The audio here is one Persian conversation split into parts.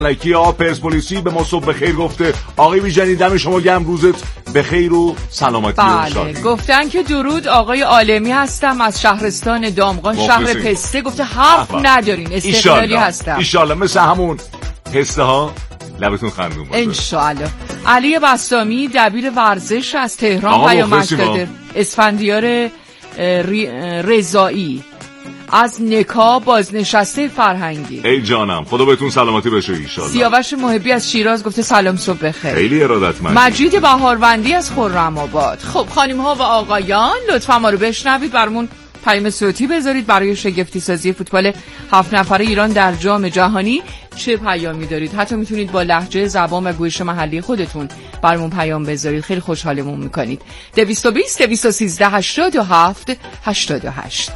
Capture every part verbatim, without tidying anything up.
ملکی ها پرسپولیسی به ما صبح بخیر گفته. آقای بیژنی دم شما گرم، روزت بخیر و سلامتی. بله گفتن که درود آقای عالمی هستم از شهرستان دامغان شهر پسته. گفته حرف ندارین استقلالی هستم. ایشالله مثل همون پسته ها لبتون خندون باشه انشالله. علی بسامی دبیر ورزش از تهران پیامک داده. اسفندیار رضایی از نکا بازنشسته فرهنگی. ای جانم خدا بهتون سلامتی بشه ایشالله. سیاوش محبی از شیراز گفته سلام صبح بخیر. خیلی ارادتمند. مجید بهاروندی از خرم‌آباد. خب خانم ها و آقایان لطفا ما رو بشنوید، برامون پیام صوتی بذارید برای شگفتی سازی فوتبال هفت نفره ایران در جام جهانی. چه پیامی دارید؟ حتی میتونید با لهجه زبان و گویش محلی خودتون برامون پیام بذارید، خیلی خوشحالمون میکنید. دویست و بیست دویست و سیزده هشتاد و هفت هشتاد و هشت.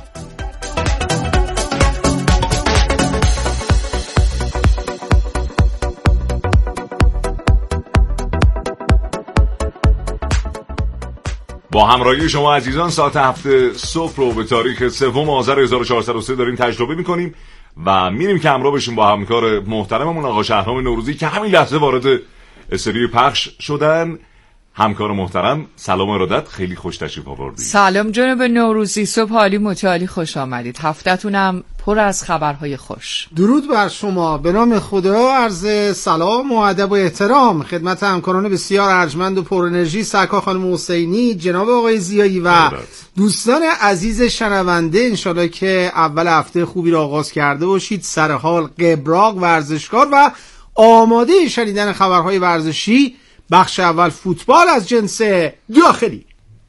با همراهی شما عزیزان ساعت هفت صبح رو به تاریخ سوم آذر هزار و چهارصد و سه داریم تجربه میکنیم و میریم که همراه بشیم با همکار محترممون آقا شهرام نوروزی که همین لحظه وارد استودیو پخش شدن. همکار محترم سلام ارادت، خیلی خوش تشریف آوردید. سلام جناب نوروزی، صبح حالی متعالی خوش آمدید. هفته‌تونم پر از خبرهای خوش. درود بر شما. به نام خدا عرض سلام و ادب و احترام خدمت همکاران بسیار ارجمند و پر انرژی سرکار خانم حسینی، جناب آقای زیایی و دوستان عزیز شنونده. انشالله که اول هفته خوبی را آغاز کرده باشید، سر حال، قبراق، ورزشکار و آماده شنیدن خبرهای ورزشی. بخش اول فوتبال از جنس داخلی.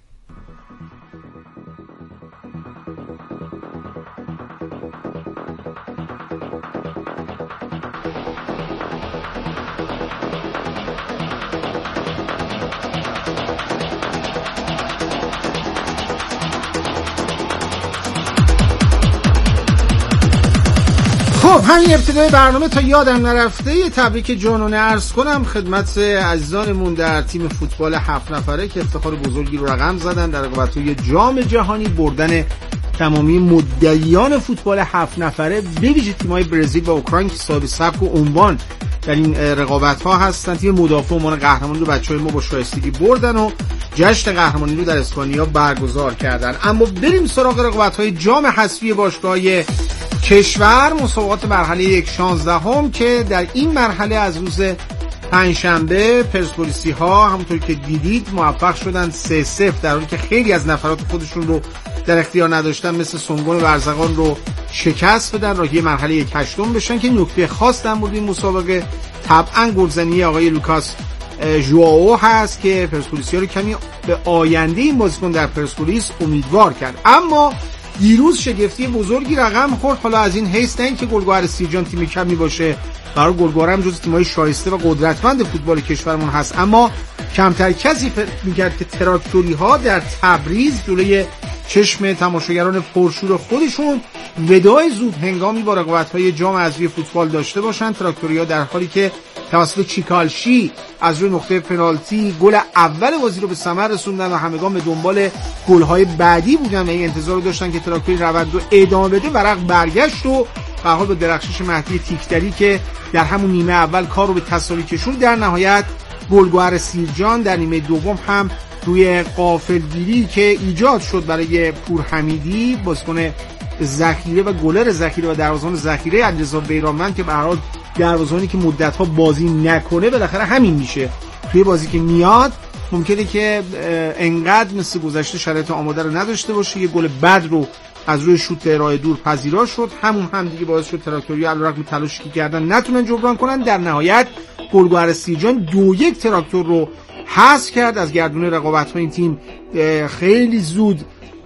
خب همین ابتدای برنامه تا یادم نرفته یه تبریک جانانه عرض کنم خدمت عزیزانمون در تیم فوتبال هفت نفره که افتخار بزرگی رو رقم زدن در رقابت‌های جام جهانی، بردن تمامی مدعیان فوتبال هفت نفره به ویژه تیم‌های برزیل و اوکراین که صاحب سبک و عنوان در این رقابت‌ها هستن. تیم مدافع عنوان قهرمانی رو بچه‌های ما با شایستگی بردن و جشن قهرمانی رو در اسپانیا برگزار کردن. اما بریم سراغ رقابت‌های جام حذفی باشگاه‌های کشور، مسابقات مرحله یک شانزدهم که در این مرحله از روز پنجشنبه پرسپولیسی ها همونطور که دیدید موفق شدن سه صفر در حالی که خیلی از نفرات خودشون رو در اختیار نداشتن مثل سنگون ورزقان رو شکست بدن، راهی مرحله یک هشتم بشن که نکته خاص در مورد این مسابقه طبعا گلزنی آقای لوکاس ژواو هست که پرسپولیسی ها رو کمی به آینده این بازیکن در پرسپولیس امیدوار کرد. اما دیروز شگفتی بزرگی رقم خورد. حالا از این حیث نه اینکه گلگهر سیرجان تیم کمی باشه، برای گلگهر هم جز تیم‌های شایسته و قدرتمند فوتبال کشورمون هست، اما کمتر کسی فکر می‌کرد که تراکتوری ها در تبریز جلوی چشم تماشاگران پرشور خودشون وداع زود هنگامی با رقابت‌های جام حذفی فوتبال داشته باشن. تراکتوری ها در حالی که توسط چیکالشی از روی نقطه پنالتی گل اول بازی رو به ثمر رسوندن و همگان به دنبال گل‌های بعدی بودن و این انتظار رو داشتن که تراکتوری روند رو ادامه بده. ورق برگشت و به حال با درخشش مهدی تیکتری که در همون نیمه اول کار رو به تساوی کشوند، در نهایت گلگهر سیرجان در نیمه دوم هم روی غافلگیری که ایجاد شد برای پورحمیدی بازیکن ذخیره و گلر ذخیره و دروازه‌بان ذخیره علیرضا بیرانوند که به هر حال دروازه‌بانی که مدت‌ها بازی نکنه بالاخره همین میشه، توی بازی که میاد ممکنه که انقدر مثل گذشته شرایط آماده رو نداشته باشه، یه گل بد رو از روی شوت راه دور پذیرا شد، همون هم دیگه باعث شد تراکتوری علیرغم تلاشی که کردن نتونن جبران کنن. در نهایت گلگهر سیرجان دو یک تراکتور رو حذف کرد از گردون رقابت‌های این تیم، خیلی زود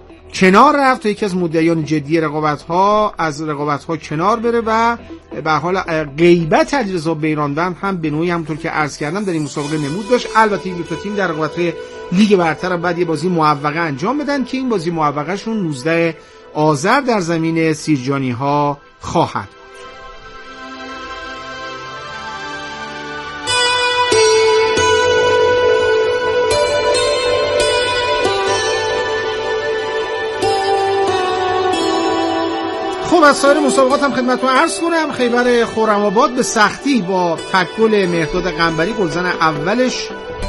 کنار رفت تا یکی از مدعیان جدی رقابت‌ها از رقابت‌ها کنار بره و به حال غیبت علیرضا بیرانوند هم به نوعی همونطور که عرض کردم در این مسابقه نمود داشت. البته این دو تا تیم در رقابت‌های لیگ برتر هم بعد یه بازی موفقه انجام بدن که این بازی موفقه شون نوزده آذر در زمین سیرجانی‌ها خواهد. خب خب از سایر مسابقات هم خدمتتون عرض کنم. خیبر خرم‌آباد به سختی با تکل مهرداد قنبری گلزن اولش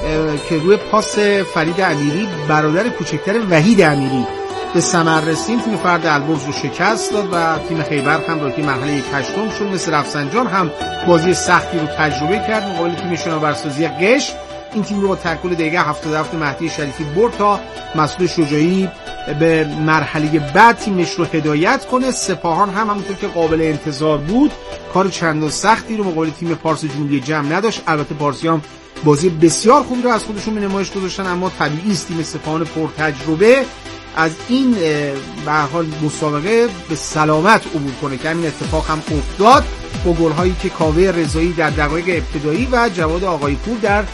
که روی پاس فرید امیری برادر کوچکتر وحید امیری به ثمر رسید، تیم فرد البرز رو شکست داد و تیم خیبر هم رو که مرحله یک هشتم شد. مثل رفسنجان هم بازی سختی رو تجربه کرد مقابل تیم شناورسازی قش. این تیم رو با تکل دقیقه هفتاد و هفت مهدی شریفی برد تا مسعود شجاعی به مرحله بعد تیمش رو هدایت کنه. سپاهان هم همونطور که قابل انتظار بود کار چندان سختی رو مقابل تیم پارس جنوبی جمع نداشت. البته پارسیام بازی بسیار خوبی رو از خودشون به نمایش گذاشتن، اما طبیعی است تیم سپاهان پرتجربه از این به هر حال مسابقه به سلامت عبور کنه که همین اتفاق هم افتاد با گل‌هایی که کاوه رضایی در دقایق ابتدایی و جواد آقایپور در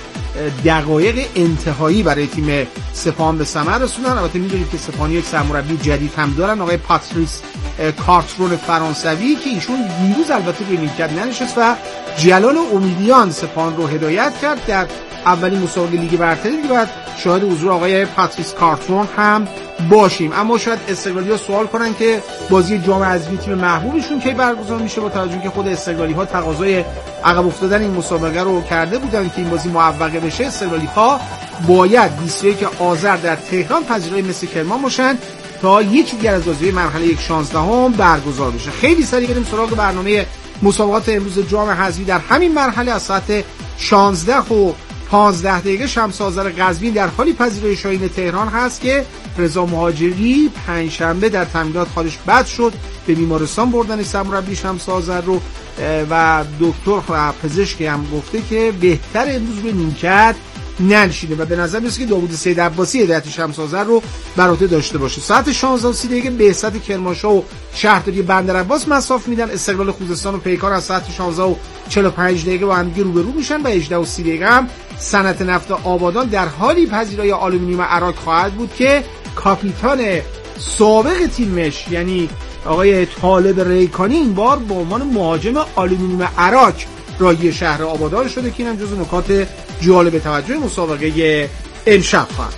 دقایق انتهایی برای تیم سپاهان به ثمر رسوندن. البته می‌دونید که سپاهان یک سرمربی جدید هم دارن، آقای پاتریس کارترون فرانسوی که ایشون دیروز البته روی نیمکت ننشست و جلال امیدیان سپاهان رو هدایت کرد در اولین مسابقه لیگ برتری. دیگه بعد شاهد حضور آقای پاتریس کارترون هم باشیم. اما شاید استقلالی‌ها سوال کنن که بازی جام حذفی تیم محبوبشون کی برگزار میشه، با توجه که خود استقلالی‌ها تقاضای عقب افتادن این مسابقه رو کرده بودن که این بازی موفق بشه. استقلالی‌ها باید بیست و یک آذر در تهران پذیرای مثل کرمان باشن تا یکی دیگر از بازی‌های مرحله یک شانزدهم برگزار بشه. خیلی سریع بریم سراغ برنامه مسابقات امروز جام حذفی. در همین مرحله از ساعت شانزده و پانزده دقیقه شمس آذر قزوین در حالی پذیرای شاهین تهران هست که رضا مهاجری پنجشنبه در تمرینات حالش بد شد، به بیمارستان بردن سرمربی شمس آذر رو و دکتر و پزشکی هم گفته که بهتر امروز به نیمکت ننشینه و به نظر میاد که داوود سید عباسی هدایت شمس آذر رو بر عهده داشته باشه. ساعت شانزده و سی دقیقه بهزاد کرمانشاه و شهرداری بندرعباس مصاف میدن. استقلال خوزستان و پیکار از ساعت شانزده و چهل و پنج دقیقه با هم دیگه روبرو میشن و هجده و سی دقیقه هم صنعت نفت آبادان در حالی پذیرای آلومینیوم عراق خواهد بود که کاپیتان سابق تیمش یعنی آقای طالب ریکانی این بار به عنوان مهاجم آلومینیوم عراق راهی شهر آبادان شده که اینم جزو نکات جالب توجه مسابقه امشب خواهد.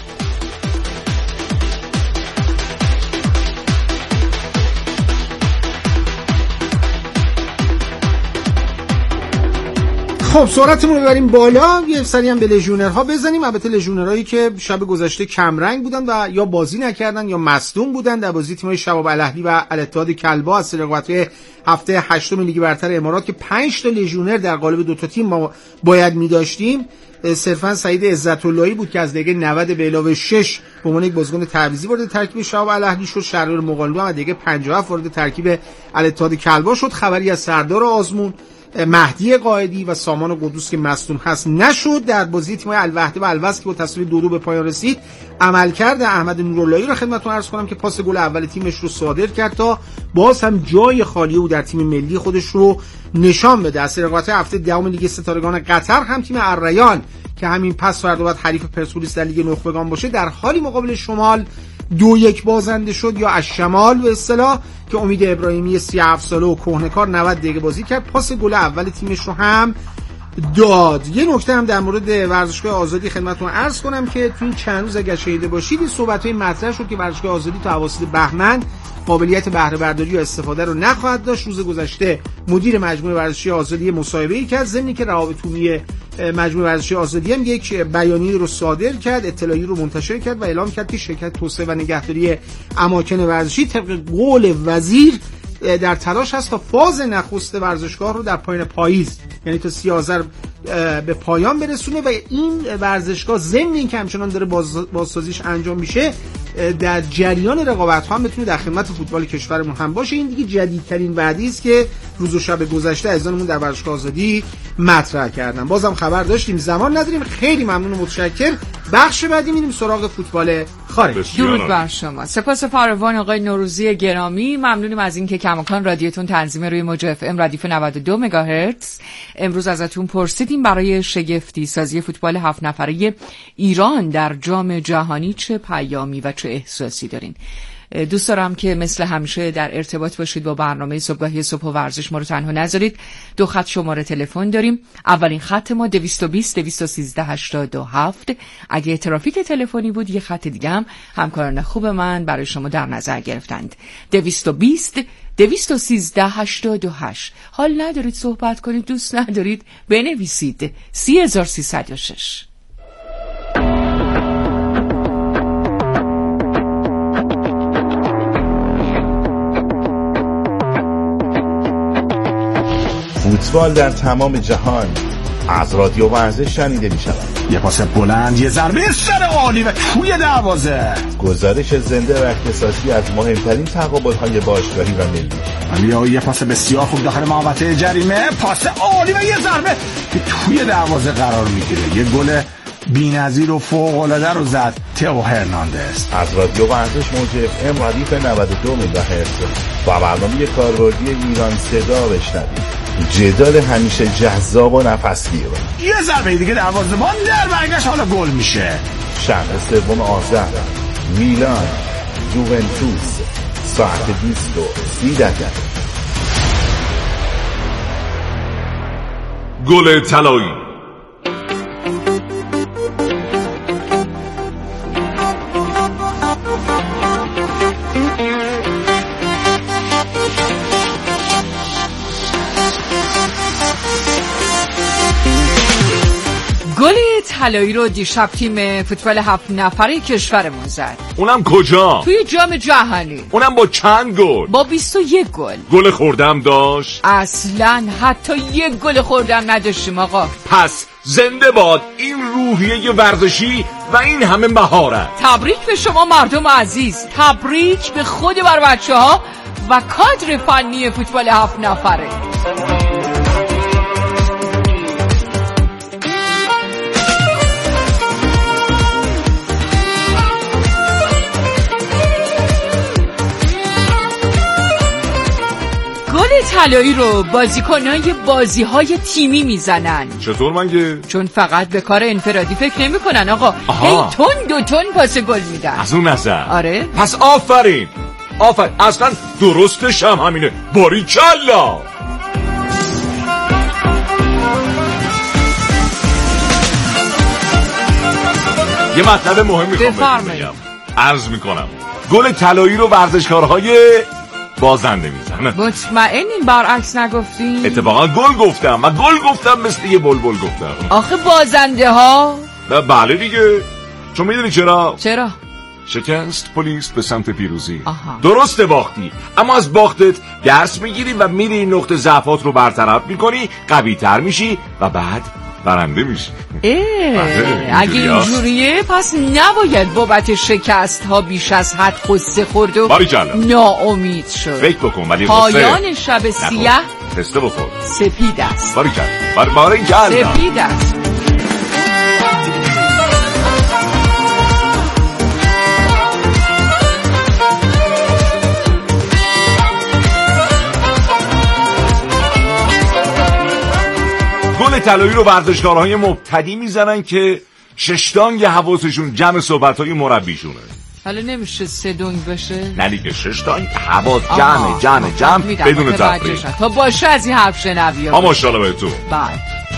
خب سرعتمون رو ببریم بالا، یه سری هم به لژیونرها بزنیم. البته لژیونرهایی که شب گذشته کم رنگ بودن و یا بازی نکردن یا مصدوم بودن در بازی تیم‌های شباب الاهلی و الاتحاد کلبا از رقابت‌های هفته هشتم لیگ برتر امارات که پنج تا لژیونر در قالب دو تا تیم ما باید می‌داشتیم. صرفا سعید عزت‌اللهی بود که از دقیقه نود به علاوه شش به عنوان یک بازیکن تعویضی وارد ترکیب شباب الاهلی شد. شهریار مغانلو هم از دقیقه پنجاه و هفت وارد ترکیب الاتحاد کلبا شد. خبری از سردار آزمون، مهدی قائدی و سامان قدوس که مصدوم هست نشد. در بازی تیم‌های الوحده و الوصل که با تساوی دو دو به پایان رسید عملکرد احمد نوراللهی رو خدمتتون عرض کنم که پاس گل اول تیمش رو صادر کرد تا باز هم جای خالی او در تیم ملی خودش رو نشان بده. از رقابت هفته دهم لیگ ستارگان قطر هم تیم الریان که همین پس فردا بعد حریف پرسپولیس در لیگ نخبگان باشه در حالی مقابل شمال دو یک بازنده شد یا از شمال به اصطلاح که امید ابراهیمی سی و هفت ساله و کهنکار نود دقیقه بازی کرد، پاس گل اول تیمش رو هم داد. یه نکته هم در مورد ورزشگاه آزادی خدمتتون عرض کنم که تو این چند روز اگر شنیده باشید این صحبت‌های مطرح شد که ورزشگاه آزادی تا اواسط بهمن قابلیت بهره برداری و استفاده رو نخواهد داشت. روز گذشته مدیر مجموعه ورزشی آزادی مصاحبه‌ای کرد، ضمن که روابط عمومی مجموعه ورزشی آزادی هم یک بیانیه رو صادر کرد، اطلاعی رو منتشر کرد و اعلام کرد که شرکت توسعه و نگهداری اماکن ورزشی طبق قول وزیر در تلاش هست تا فاز نخست ورزشگاه رو در پایان پاییز یعنی تا سی آذر به پایان برسونه و این ورزشگاه ضمن این که همچنان داره باز بازسازیش انجام میشه در جریان رقابت‌ها هم بتونه در خدمت فوتبال کشورمون هم باشه. این دیگه جدیدترین وعده است که روز و شب گذشته عزیزانمون در ورزشگاه آزادی مطرح کردن. بازم خبر داشتیم، زمان نداریم. خیلی ممنون و متشکر. بخش بعدی میریم سراغ فوتبال خارج. درود بر شما. سپاس فراوان آقای نوروزی گرامی. ممنونیم از اینکه کماکان رادیوتون تنظیم روی موج اف ام ردیف نود و دو مگاهرتز. امروز ازتون پرسیدیم برای شگفتی سازی فوتبال هفت نفره ایران در جام جهانی چه پیامی و چه احساسی دارین. دوست دارم که مثل همیشه در ارتباط باشید با برنامه صبحگاهی صبح و ورزش. ما رو تنها نذارید. دو خط شماره تلفن داریم. اولین خط ما دویست و بیست دویست و سیزده هشتاد و هفت. اگه ترافیک تلفنی بود، یه خط دیگه هم همکاران خوب من برای شما در نظر گرفتند. دویست و بیست دویست و سیزده هشتاد و هشت. حال ندارید صحبت کنید، دوست ندارید بنویسید. سی هزار سیصد و شش. فوتبال در تمام جهان از رادیو ورزش شنیده می شود. یه پاس بلند، یه ضربه سر عالی و توی دروازه. گزارش زنده و اختصاصی از مهمترین تقابل‌های باشگاهی و ملی. یا یه پاس بسیار خوب داخل محوطه جریمه، پاس عالی و یه ضربه که توی دروازه قرار میگیره. یه گل بی‌نظیر و فوق‌العاده رو زد تئو هرناندز. از رادیو ورزش موج اف ام ردیف نود و دو مگاهرتز و برنامه کاربردی ایران صدا بشنوید. جدال همیشه جذاب و نفسگیر. یه ضربه دیگه دروازه‌بان در برگشت، حالا گل میشه. شنبه سوم آذر میلان یوونتوس ساعت بیست و سی دقیقه. گل طلایی. گل طلایی رو دیشب تیم فوتبال هفت نفره کشورمون زد. اونم کجا؟ توی جام جهانی. اونم با چند گل؟ با بیست و یک گل. گل خوردم داشت؟ اصلاً حتی یک گل خوردم نداشتیم آقا. پس زنده باد این روحیه ورزشی و این همه مهارت. تبریک به شما مردم عزیز، تبریک به خود بر بچه ها و کادر فنی فوتبال هفت نفره. گل طلایی رو بازیکنای بازی‌های تیمی میزنن. چطور مگه؟ چون فقط به کار انفرادی فکر نمی‌کنن آقا. هی تون دو تون پاس گل میدن. از اون نظر. آره. پس آفرین. آفرین. اصلا درستش هم همینه. باریکلا. یه مطلب مهم میخوام بگم. عرض میکنم گل طلایی رو ورزشکارهای بازنده میزنن. مطمئنین برعکس نگفتین؟ اتفاقا گل گفتم و گل گفتم مثل یه بلبل گفتم. آخه بازنده ها؟ بله دیگه. چون میدونی چرا؟ چرا؟ شکست پلیس به سمت پیروزی. آها. درسته باختی، اما از باختت درس میگیری و میری این نقطه ضعفات رو برطرف میکنی، قوی تر میشی و بعد برنده میشی. اگه اینجوریه پس نباید بابت شکست ها بیش از حد قصه خورد و ناامید شد. فکر بکن ولی پایان شب سیاه تسته بخور سپید است. باریکلا باریکلا سپید است. گل طلایی رو ورزشکارهای مبتدی میزنن که ششتانگ حواسشون جمع صحبت‌های مربیشونه. حالا نمیشه سه دونگ بشه؟ نه دیگه ششتانگ حواس جمع جمع جمع بدون تفریق. تا باشه از این حرف شنوی. ها ماشاءالله بهتون. بله.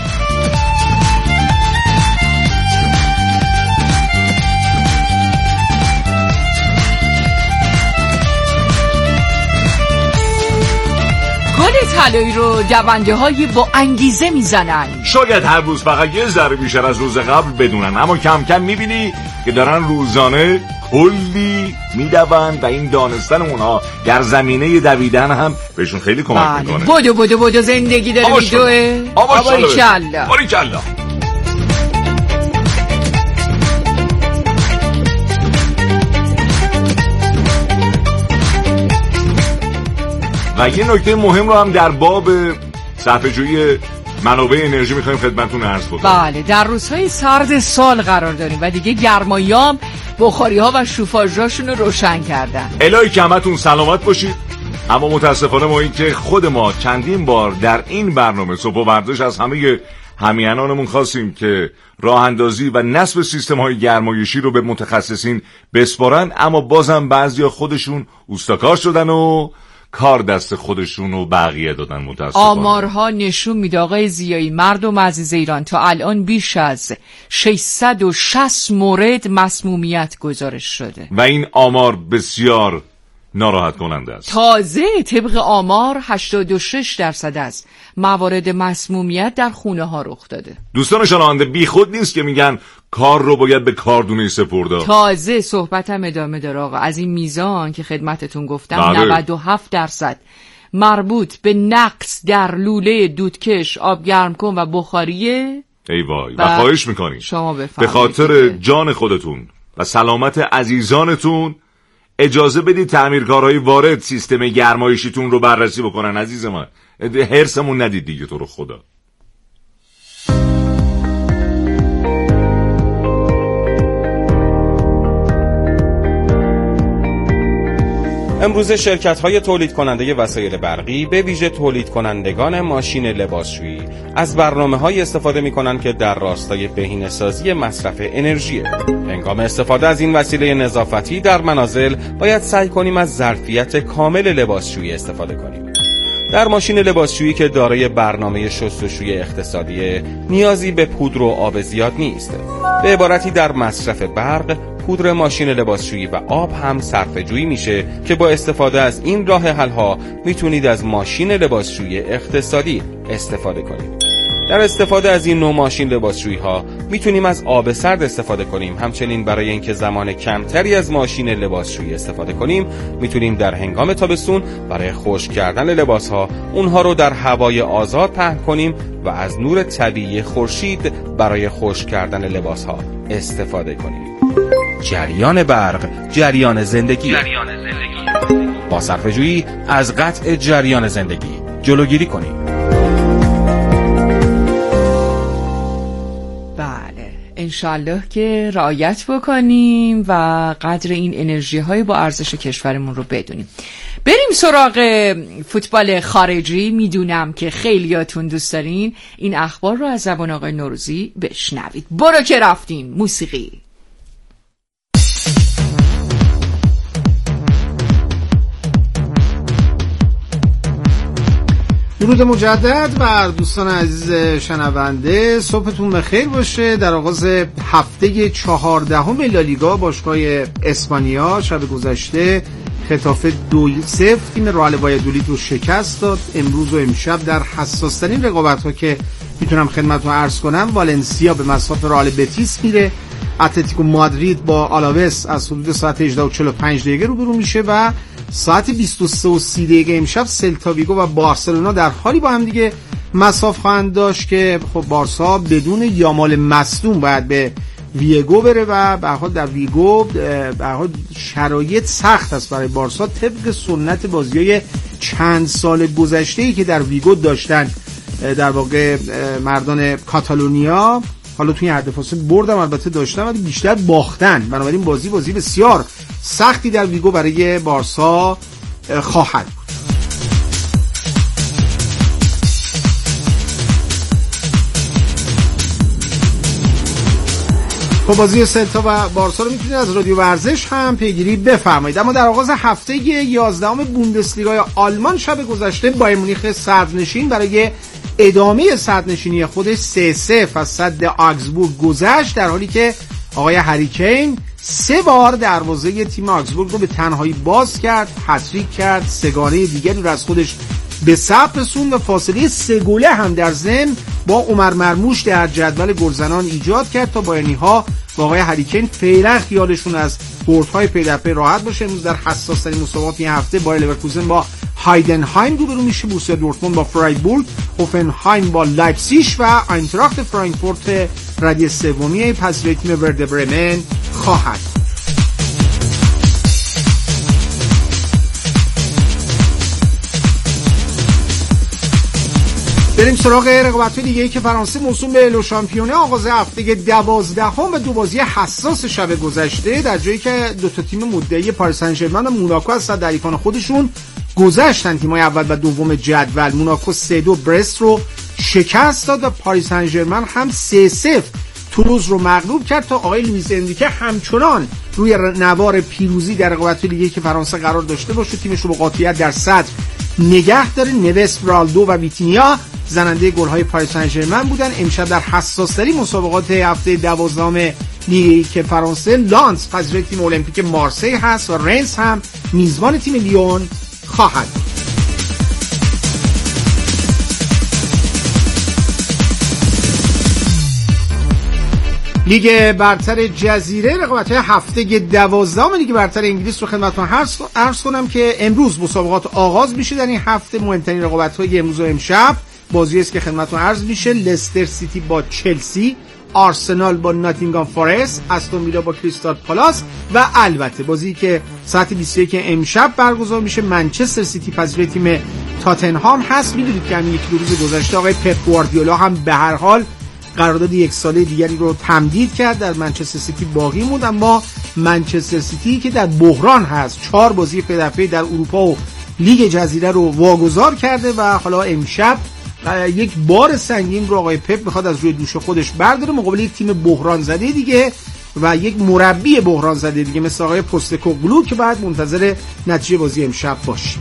گل طلایی رو دونده های با انگیزه میزنن. شاید هر روز فقط یه ذره بیشتر از روز قبل بدونن، اما کم کم میبینی که دارن روزانه کلی میدون و این دانستن اونها در زمینه دویدن هم بهشون خیلی کمک میکنه. بودو بودو بودو زندگی داره میدوه. باریکلا باریکلا. و یه نکته مهم رو هم در باب صرفه‌جویی منابع انرژی میخوایم خدمتتون عرض کنیم. بله، در روزهای سرد سال قرار داریم و دیگه گرمایی‌ها بخاری‌ها و شوفاژهاشون رو روشن کردن. الهی که همتون سلامت باشید. اما متاسفانه ما این که خود ما چندین بار در این برنامه صبح و ورزش از همه همیهنانمون خواستیم که راه اندازی و نصب سیستم های گرمایشی رو به متخصصین بسپارن، اما بازم بعضیا خودشون اوستاکار شدن و کار دست خودشون و بقیه دادن. متاسفانه آمارها نشون میده آقای ضیایی مردم عزیز ایران تا الان بیش از ششصد و شصت مورد مسمومیت گزارش شده و این آمار بسیار ناراحت کننده است. تازه طبق آمار هشتاد و شش درصد از موارد مسمومیت در خونه ها رخ داده. دوستان شنونده بی خود نیست که میگن کار رو باید به کاردونی سپرد. تازه صحبتم ادامه داره آقا. از این میزان که خدمتتون گفتم بله. نود و هفت درصد مربوط به نقص در لوله دودکش، آب گرم کن و بخاریه. ای وای. و خواهش میکنیم شما بفرمایید به خاطر جان خودتون و سلامت عزیزانتون اجازه بدید تعمیرکارهای وارد سیستم گرمایشیتون رو بررسی بکنن. عزیز من هرسمون ندید دیگه تو رو خدا. امروز شرکت‌های تولید کننده وسایل برقی به ویژه تولید کنندگان ماشین لباسشویی از برنامه‌های استفاده می‌کنند که در راستای بهینه‌سازی مصرف انرژی. هنگام استفاده از این وسیله نظافتی در منازل باید سعی کنیم از ظرفیت کامل لباسشویی استفاده کنیم. در ماشین لباسشویی که دارای برنامه شستشوی اقتصادی نیازی به پودر و آب زیاد نیست. به عبارتی در مصرف برق پودر ماشین لباسشویی و آب هم صرفه‌جویی میشه که با استفاده از این راه حل‌ها میتونید از ماشین لباسشویی اقتصادی استفاده کنید. در استفاده از این نوع ماشین لباسشویی ها میتونیم از آب سرد استفاده کنیم. همچنین برای اینکه زمان کمتری از ماشین لباسشویی استفاده کنیم میتونیم در هنگام تابستون برای خشک کردن لباس ها اونها رو در هوای آزاد پهن کنیم و از نور طبیعی خورشید برای خشک کردن لباس ها استفاده کنیم. جریان برق، جریان زندگی. جریان زندگی. با صرفه‌جویی از قطع جریان زندگی جلوگیری کنیم. بله انشالله که رعایت بکنیم و قدر این انرژی های با ارزش کشورمون رو بدونیم. بریم سراغ فوتبال خارجی. میدونم که خیلیاتون دوست دارین این اخبار رو از زبان آقای نوروزی بشنوید. برو که رفتیم. موسیقی. درود مجدد بر دوستان عزیز شنونده. صبحتون بخیر باشه. در آغاز هفته چهاردهم لالیگا باشگاه اسپانیا شب گذشته خطافه دو صفر تیم رئال وایادولید رو شکست داد. امروز و امشب در حساس‌ترین رقابت‌ها که میتونم خدمتتون عرض کنم والنسیا به مصاف رئال بتیس میره. اتلتیکو مادرید با آلاوس از حدود ساعت هجده و چهل و پنج دقیقه روبرو میشه و ساعت بیست و سه و سی دقیقه امشب سلتا ویگو و بارسلونا در حالی با هم دیگه مصاف خواهند داشت که خب بارسا بدون یامال مصدوم باید به ویگو بره و به هر حال در ویگو به هر حال شرایط سخت است برای بارسا طبق سنت بازی‌های چند سال گذشته‌ای که در ویگو داشتن در واقع مردان کاتالونیا. حالا توی حد فاصله بردم البته داشتن ولی بیشتر باختن، بنابراین بازی بازی بسیار سختی در ویگو برای بارسا خواهد بود. خب بازی سلتا و بارسا رو میتونید از رادیو ورزش هم پیگیری بفرمایید. اما در آغاز هفته یازدهم بوندسلیگای آلمان شب گذشته بایر مونیخ صدرنشین برای ادامه صدرنشینی خودش سه صفر از صد آگزبورگ گذشت، در حالی که آقای هری کین سه بار دروازه تیم آگزبورگ رو به تنهایی باز کرد، هتریک کرد، سگانه دیگری رو از خودش به ثبت رسوند و فاصله سه گله هم در ضمن با عمر مرموش در جدول گلزنان ایجاد کرد تا بایرنی‌ها با آقای هری کین فعلا خیالشون از بردهای پی در پی راحت باشه. امروز در حساس‌ترین مسابقات این هفته بایر لورکوزن با هایدنهایم روبرو میشه، بوروسیا دورتموند با فرایبورگ، هوفنهایم با لایپزیگ و آینتراخت فرانکفورت ردی سومی پذیرای تیم ورده برمن خواهد. بریم سراغ رقابت‌های دیگه‌ای که فرانسه موسوم به لو شامپیونه. آغاز هفته دوازدهم و دو بازی حساس شب گذشته در جایی که دو تا تیم مدعی پاریس سن ژرمن و موناکو از صد حریفان خودشون گذشتن. تیم‌های اول و دوم جدول موناکو سه دو برست رو شکست داد و پاریس سن ژرمن هم سه صفر تولوز رو مغلوب کرد تا آقای لوئیس انریکه همچنان روی نوار پیروزی در رقابت لیگ که فرانسه قرار داشته باشه تیمش رو با قاطعیت در صدر نگه داره. نوس، برالدو و ویتینیا زننده گل‌های پاریس سن ژرمن بودن. امشب در حساس‌ترین مسابقات هفته دوازدهم لیگ که فرانسه، لانس پذیرای تیم المپیک مارسی هست و رنس هم میزبان تیم لیون خواهد. لیگ برتر جزیره رقابت‌های هفته دوازدهم لیگ برتر انگلیس رو خدمتتون عرض کنم که امروز مسابقات آغاز میشه. در این هفته مهمترین رقابت‌های امروز و امشب بازی است که خدمتتون عرض میشه: لستر سیتی با چلسی، آرسنال با ناتینگهام فارست، استون ویلا با کریستال پالاس و البته بازی که ساعت بیست و یک امشب برگزار میشه منچستر سیتی پذیرای تیم تاتنهام هست. میدونید که همین یک دو روز گذشته آقای پپ گواردیولا هم به هر حال قرارداد یک ساله دیگری رو تمدید کرد، در منچستر سیتی باقی موند، اما منچستر سیتی که در بحران هست چهار بازی پی در اروپا و لیگ جزیره رو واگذار کرده و حالا امشب یک بار سنگین رو آقای پپ میخواد از روی دوش خودش برداره مقابل یک تیم بحران زده دیگه و یک مربی بحران زده دیگه مثل آقای پوستکوگلو که بعد منتظر نتیجه بازی امشب باشیم.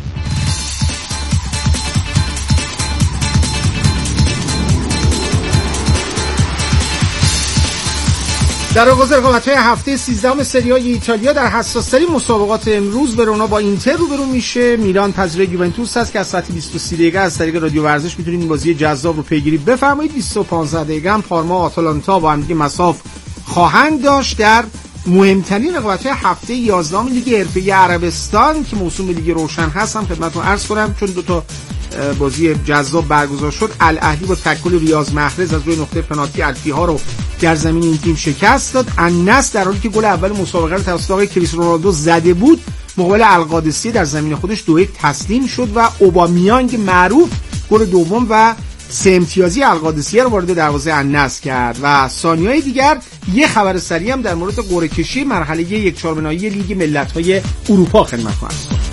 در آغاز رقابت‌های هفته سیزدهم سری آ ایتالیا در حساس‌ترین مسابقات امروز ورونا با اینتر روبرو میشه. میلان پذیرای یوونتوس هست که از ساعت بیست و سه دقیقه از طریق رادیو ورزش میتونید این بازی جذاب رو پیگیری بفرمایید. بیست و پانزده دقیقه هم پارما و آتالانتا با هم دیگه مساف خواهند داشت. در مهمترین رقابت‌های هفته یازدهم لیگ حرفه‌ای عربستان که موسوم به لیگ روشن هست هم خدمتتون عرض کنم چون دو تا بازی جذاب برگزار شد. الاهلی با تکل ریاض محرز از روی نقطه پنالتی الفیها رو در زمین این تیم شکست داد. النصر در حالی که گل اول مسابقه رو توسط آقای کریستیانو رونالدو زده بود مقابل القادسیه در زمین خودش دو یک تسلیم شد و اوبامیانگ معروف گل دوم و سه امتیازی القادسیه رو وارد دروازه النصر کرد. و ثانیه‌های دیگر یه خبر سریع هم در مورد قرعه کشی مرحله یک چهارم نهایی لیگ ملت‌های اروپا خدمتتون عرض کنم.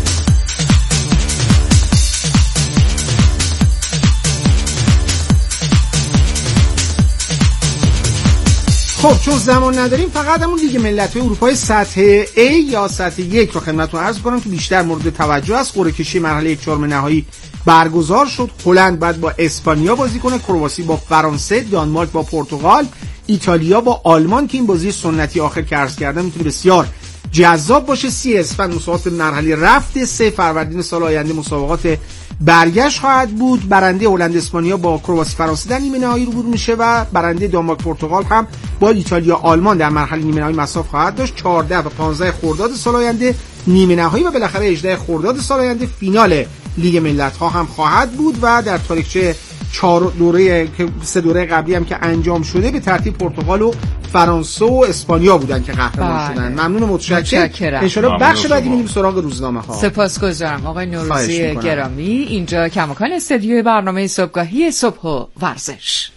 خب چون زمان نداریم فقط همون لیگ ملت‌های اروپای سطح A یا سطح یک رو خدمتتون عرض کنم که بیشتر مورد توجه است. قرعه کشی مرحله یک چهارم نهایی برگزار شد. هلند بعد با اسپانیا بازی کنه، کرواسی با فرانسه، دانمارک با پرتغال، ایتالیا با آلمان که این بازی سنتی آخر که عرض کردم میتونه بسیار جذاب باشه. سی اسفند مسابقات مرحله رفت، سه فروردین سال آینده مسابقات برگشت خواهد بود. برنده هلند اسپانیا با کرواسی فرانسه در نیمه نهایی روبرو میشه و برنده دانمارک پرتغال هم با ایتالیا آلمان در مرحله نیمه نهایی مساف خواهد داشت. چهارده و پانزده خرداد سال آینده نیمه نهایی و بالاخره هجده خرداد سال آینده فینال لیگ ملت‌ها هم خواهد بود و در تاریخچه چهار دوره که سه دوره قبلی هم که انجام شده به ترتیب پرتغال و فرانسه و اسپانیا بودن که قهرمان شدن. ممنون و متشکرم. ان شاءالله بخش بعدی میریم سراغ روزنامه‌ها. سپاسگزارم آقای نوروزی گرامی. اینجا کماکان استودیوی برنامه صبحگاهی صبح و ورزش.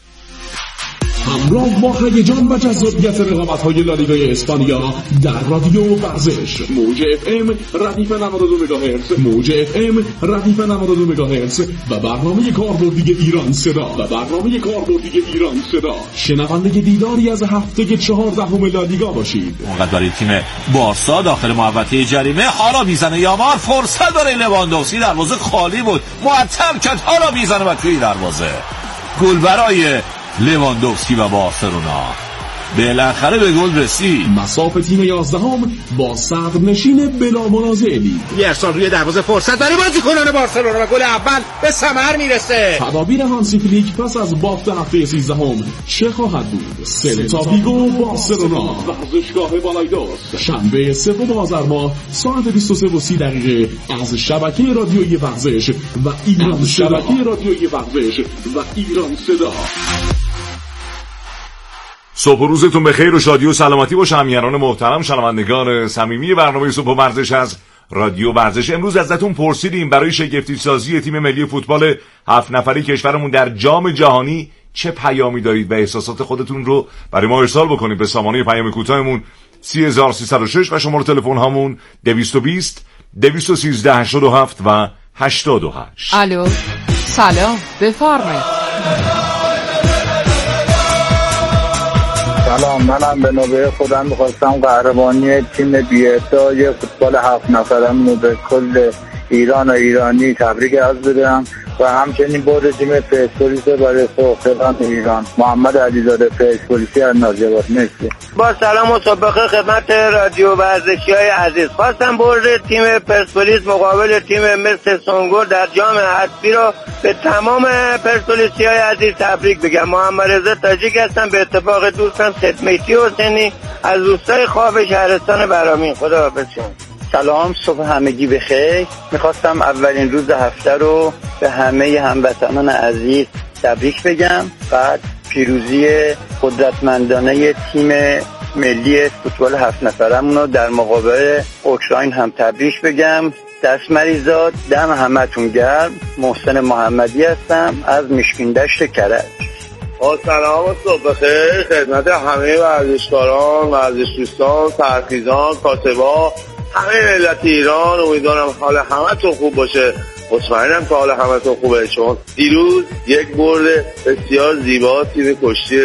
همراه با هیجان و جذابیت رقابت‌های لالیگای اسپانیا در رادیو ورزش موج اف ام ردیف نود و دو مگاهرتز، موج اف ام ردیف نود و دو مگاهرتز و برنامه کاربردی ایران صدا و برنامه کاربردی ایران صدا. شنونده دیداری از هفته چهاردهم لالیگا باشید. موقع برای تیم بارسا داخل محوطه جریمه حالا میزنه یامار، فرصت برای لواندوفسکی، دروازه خالی بود، معطل کرد، حالا میزنه و توی دروازه. گل برای لواندوفسکی و بارسلونا بالاخره به گل رسید. مساف تیم یازدهم با صدرنشین بلا منازعی. یه ارسال روی دروازه، فرصت برای بازیکنان بارسلونا و گل اول به ثمر میرسه. تدابیر هانسی فلیک پس از بافت هفته سیزدهم چه خواهد بود؟ سلتا ویگو بارسلونا، ورزشگاه بالایدوس، شنبه سوم آذر ماه ساعت بیست و سه و سی دقیقه از شبکه رادیویی ورزش و ایران شبکه رادیویی ورزش و ایران صدا. صبح و روزتون بخیر و شادی و سلامتی باشه همیهنان محترم، شنوندگان صمیمی برنامه صبح و ورزش از رادیو ورزش. امروز ازتون پرسیدیم برای شگفتی سازی تیم ملی فوتبال هفت نفری کشورمون در جام جهانی چه پیامی دارید و احساسات خودتون رو برای ما ارسال بکنید به سامانه پیام کوتاهمون سی هزار و سیصد و شش و شماره تلفن هامون دویست و بیست دویست و سیزده هشتاد و هفت و هشتاد و هشت. الو سلام بفرمایید. سلام، منم به نوبه خودم میخواستم قهرمانی تیم بی‌ادعای فوتبال هفت نفرم رو به کل ایران و ایرانی تبریک عرض بدم و همچنین برد تیم پرسپولیس برای فوق‌العاده ایران. محمد علیزاده، پرسپولیسی از ناجبات. مرسی. با سلام و صبح بخیر خدمت رادیو ورزشی‌های عزیز. خواستم برد تیم پرسپولیس مقابل تیم مثل سنگور در جام حذفی رو به تمام پرسپولیسی‌های عزیز تبریک بگم. محمد رضا تاجیک هستم، به اتفاق دوستم ستمیتی حسینی از روستای خواب شهرستان برامین. خداحافظ. سلام، صبح همگی بخیر. میخواستم اولین روز هفته رو به همه هموطنان عزیز تبریک بگم. بعد پیروزی قدرتمندانه تیم ملی فوتبال هفت نفرمون رو در مقابل اوکراین هم تبریک بگم. دست مریزاد، دم همتون گرم. محسن محمدی هستم از مشکین دشت کرج. با سلام و صبح بخیر خدمت همه ورزشکاران، ورزش دوستان، سرخیزان، کاتبا، همه ملت ایران. امیدوارم حال همتون خوب باشه. مطمئنم که حال همتون خوبه، چون دیروز یک برد بسیار زیبا تیم کشتی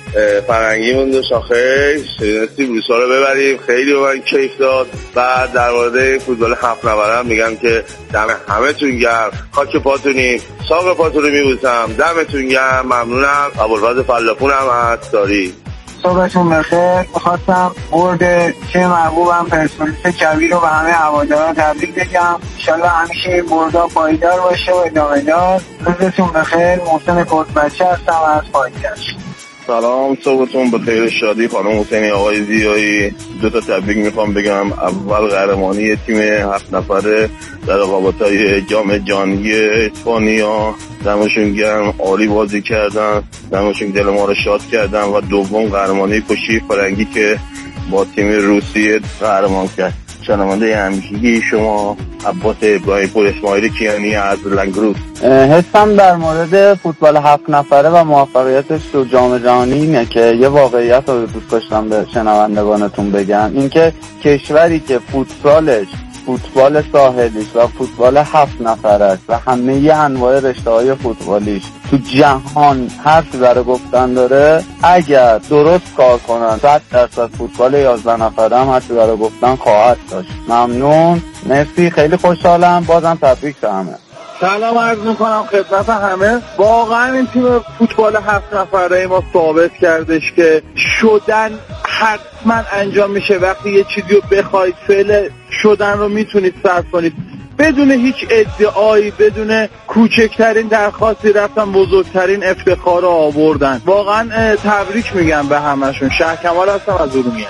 فرنگی مون داشت. خیلی شنیدیم روسا رو ببریم، خیلی به من کیف داد. و در مورد فوتبال هفت نفرم میگم که دم همتون گرم، خاک پاتونی، ساق پاتون رو میبوسم، دمتون گرم، ممنونم. ابوالفضل فلاپونم از داری. صبحتون بخیر. میخواستم برد تیم محبوبم پرسپولیس کویر رو به همه هواداران تبریک بگم. انشالله همیشه این بردها پایدار باشه و ادامه دار. روزتون بخیر. محسن کردبچه هستم از پایتخت. سلام، صبحتون بخیر، شادی. خانم حسینی، آقای زیایی، دو تا تبریک میخوام بگم. اول قهرمانی تیم هفت نفره در رقابت‌های جام جهانی اسپانیا، دمشون گرم، عالی بازی کردن، دمشون دل ما رو شاد کردن. و دوم قهرمانی کشتی فرنگی که با تیم روسیه قهرمان کرد. شنونده همیشگی شما عباس ابراهیم پور اسماعیلی کیانی از لنگروس. حسم در مورد فوتبال هفت نفره و موفقیتش تو جام جهانی اینه که یه واقعیت رو دوست داشتم به شنوندگانتون بگم. اینکه کشوری که فوتسالش، فوتبال ساحلیش و فوتبال هفت نفره و همه انواع رشته‌های فوتبالیش تو جهان حرفی برای گفتن داره، اگر درست کار کنن صد درصد فوتبال یازده نفره هم حرفی برای گفتن خواهد داشت. ممنون، مرسی، خیلی خوشحالم. بازم تبریک به همه. سلام عرض میکنم خدمت همه. واقعا این تیم فوتبال هفت نفره ما ثابت کردش که شدن حتما انجام میشه. وقتی یه چیزی رو بخواید، فعل شدن رو میتونید صرف کنید بدون هیچ ادعایی، بدون کوچکترین درخواستی رفتن بزرگترین افتخار رو آوردن. واقعا تبریک میگم به همشون. شهر کمال هستم از ارومیه.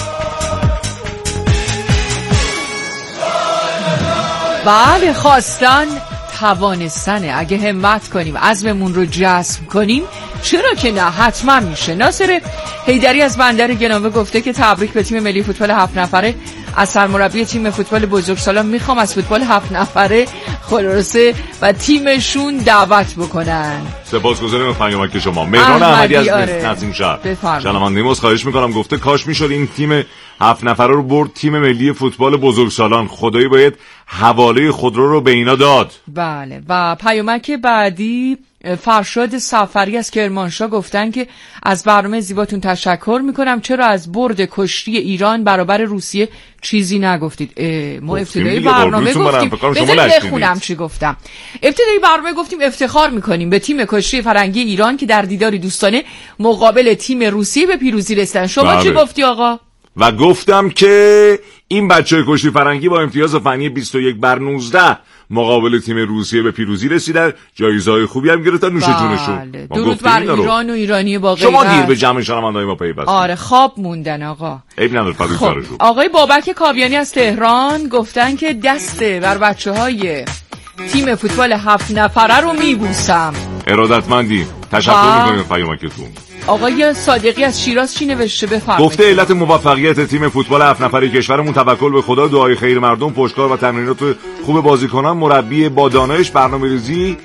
بله، خواستن توانستنه. اگه همت کنیم، عزممون رو جسم کنیم، چرا که نه، حتما میشه. ناصر حیدری از بندر گناوه گفته که تبریک به تیم ملی فوتبال هفت نفره. از سرمربی تیم فوتبال بزرگسالان میخوام از فوتبال هفت نفره خلاصه و تیمشون دعوت بکنن. سپاسگزاریم از پیامک شما. مهران احمدی از آره. نظیم شهر. شنونده ما خواهش میکنم، گفته کاش میشد این تیم هفت نفره رو برد تیم ملی فوتبال بزرگسالان. خدایی باید حواله خودرو رو به اینا داد. بله. و پیامک بعدی فرشاد سفری از کرمانشاه گفتن که از برنامه زیباتون تشکر میکنم. چرا از برد کشتی ایران برابر روسیه چیزی نگفتید؟ ما ابتدای برنامه گفتیم، بذارید بخونم چی گفتم. ابتدای برنامه گفتیم افتخار میکنیم به تیم کشتی فرنگی ایران که در دیداری دوستانه مقابل تیم روسیه به پیروزی رسیدن. شما بله. چی گفتی آقا؟ و گفتم که این بچه کشتی فرنگی با امتیاز فنی بیست و یک بر نوزده مقابل تیم روسیه به پیروزی رسیدن، جایزه‌های خوبی هم گرفتن، نوش جونشون. درود بر ایران و ایرانی با غیرت. شما دیر به جمع شنونده‌های ما پیوستید. آره خواب موندن آقا. عیب نداره فدای سرشون. آقای بابک کاویانی از تهران گفتن که دسته بر بچه‌های تیم فوتبال هفت نفره رو میبوسم. ارادتمندی. تشکر می‌کنیم پیامکتون. آقای صادقی از شیراز چی نوشته بفرمایید؟ گفته علت موفقیت تیم فوتبال هفت نفره کشورمون توکل به خدا، دعای خیر مردم، پشتکار و تمرینات خوب بازیکنان، مربی با دانش، برنامه‌ریزی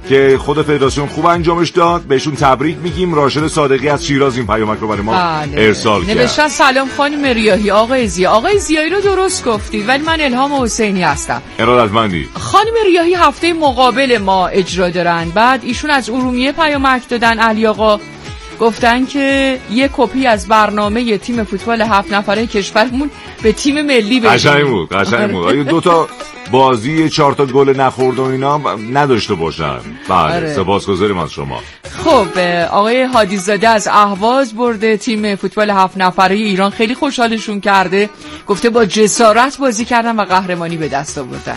که خود فدراسیون خوب انجامش داد. بهشون تبریک میگیم. راشد صادقی از شیراز این پیامک رو برای ما بله. ارسال کرد. نوشتن سلام خانم ریاحی، آقای زیا. آقای زیایی رو درست گفتید ولی من الهام حسینی هستم. ارادتمندی. خانم ریاحی هفته مقابل ما اجرا دارن. بعد ایشون از ارومیه پیامک دادن. علی آقا گفتن که یه کپی از برنامه تیم فوتبال هفت نفره کشورمون به تیم ملی بشه. قشنگ بود، قشنگ بود. آیا دو تا بازی چهار تا گل نخورد و اینا نداشته باشن؟ بله، سپاسگزاریم از شما. خب آقای هادیزاده از اهواز برده تیم فوتبال هفت نفره ایران، خیلی خوشحالشون کرده. گفته با جسارت بازی کردن و قهرمانی به دست آوردن.